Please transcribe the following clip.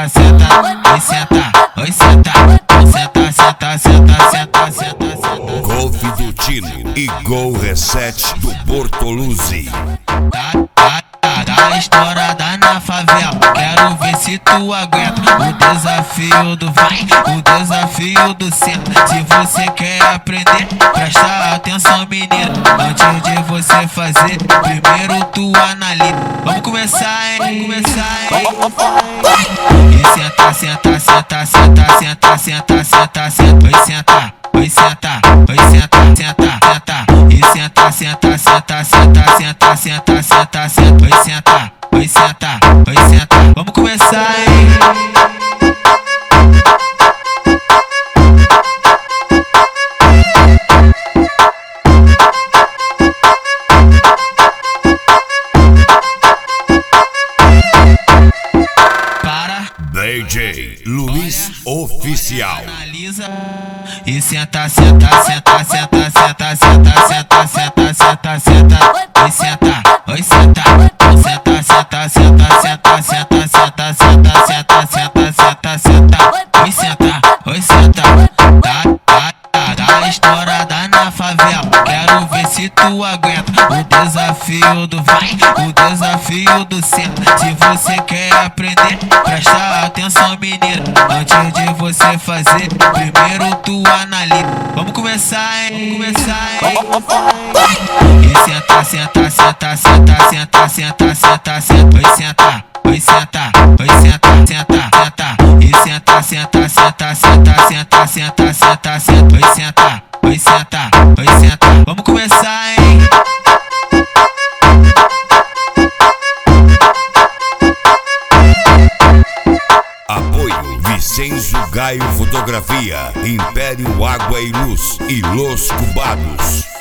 senta, senta, oi senta, oi senta, senta, senta, senta, senta, senta, senta. Golf do Tino e Gol Reset do Bortoluzzi. Tá estourada na favela, quero ver se tu aguenta o desafio do vai, o desafio do senta. Se você quer aprender, presta atenção menino, antes de você fazer, primeiro tu analisa. Vamos começar, hein? Vamos começar, hein? E senta, senta, senta, senta, senta, senta, senta, senta, oi senta, oi senta, oi senta, senta, senta, e senta, senta, senta, senta, senta, senta, senta, senta, oi senta, oi senta, oi senta. Vamos começar, hein? DJ Luiz Oficial. Analisa e senta, senta, senta, senta, senta, senta, senta, senta, senta, senta, oi senta, oi senta, senta, senta, senta, senta, senta, senta, senta, senta, senta, senta, senta, oi senta, oi senta. Tá estourada na favela, quero ver se tu aguenta o desafio do vai, o desafio do senta. Se você quer aprender, presta atenção menino, antes de você fazer, primeiro tu analisa. Vamos começar, hein? Vamos começar, hein? E senta, senta, senta, senta, senta, senta, senta, senta, oi senta, oi senta, oi senta, senta, senta, e senta, senta, senta, senta, senta, senta, senta, senta, oi senta, oi senta, oi senta. Vamos começar, hein? Apoio Vicenzo Gaio Fotografia, Império Água e Luz e Los Cubados.